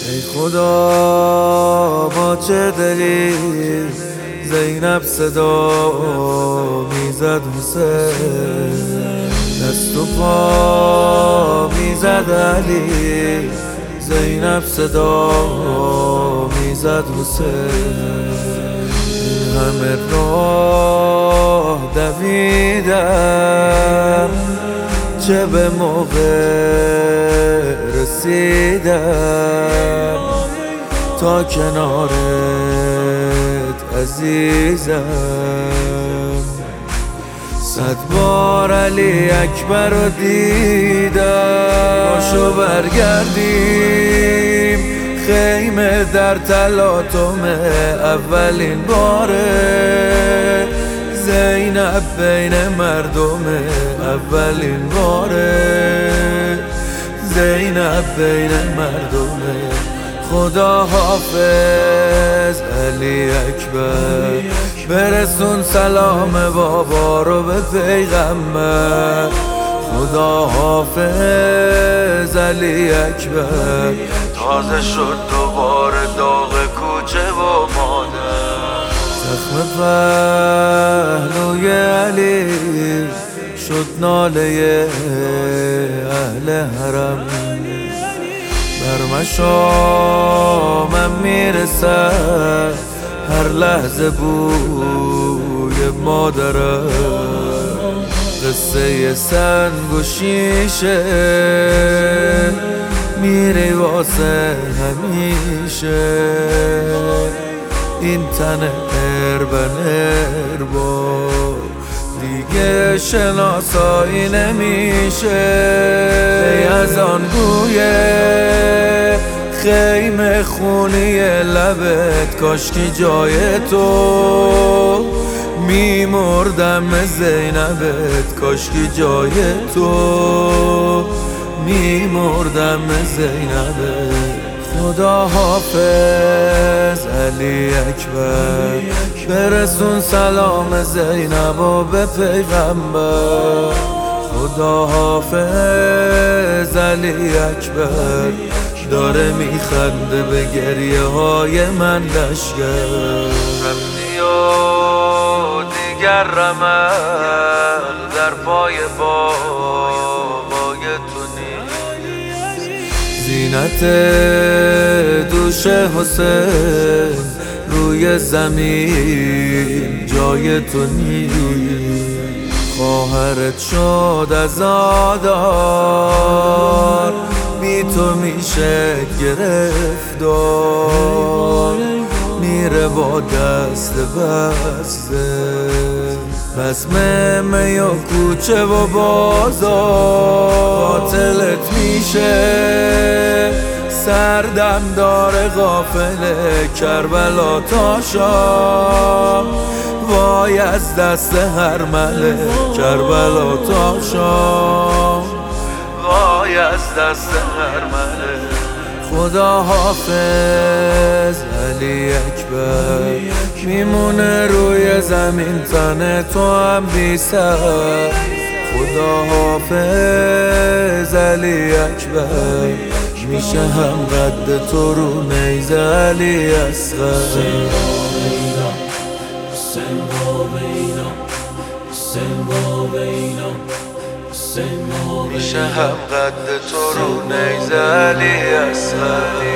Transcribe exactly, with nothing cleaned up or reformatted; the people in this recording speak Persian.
ای خدا با چه دلی زینب صدا میزد حسین، دست و پا میزد علی، زینب صدا میزد حسین. این همه راه دویدم چه به موقع رسیدم، تا کنارت عزیزم. صد بار علی اکبر رو دیدم، باشو برگردیم خیمه در تلاطم اولین باره، زینب بین مردم اولین باره، زینب بین مردم. خدا حافظ علی اکبر، برسون سلام بابا رو به پیغمبر. خدا حافظ علی اکبر، تازه شد دوباره داغ کوچه و مادر. زخم پهلوی علی شد ناله اهل حرم، بر مشامم میرسد هر لحظه بوی مادرم. قصه سنگ و شیشه میری واسه همیشه، این تن اربن اربا دیگه شناسایی نمیشه. ای از آن گویه خیمه خونی لبت، کاشکی جای تو میمردم زینبت، کاشکی جای تو میمردم زینبت. خدا حافظ علی اکبر، برسون سلام زینب و به پیغمبر. خدا حافظ علی اکبر، داره میخنده به گریه های من لشگر. رفتی و دیگر رمق در پای بابای تو نیست، زینت دوش حسین روی زمین جای تو نیست. خواهرت شد عزادار، بی تو میشه گرفتار، میره با دست بسته بسم می و کوچه و بازار. قاتلت میشه سردم داره غافل کربلا تا شام، وای از دست هر مله کربلا تا شام، وای از دست هر مله. خدا حافظ علی اکبر، میمونه روی زمین تن تو هم بی سر. خدا حافظ علی اکبر، میشه هم قد تو رو نیزه علی اصغر. میشه هم قد تو رو نیزه علی اصغر.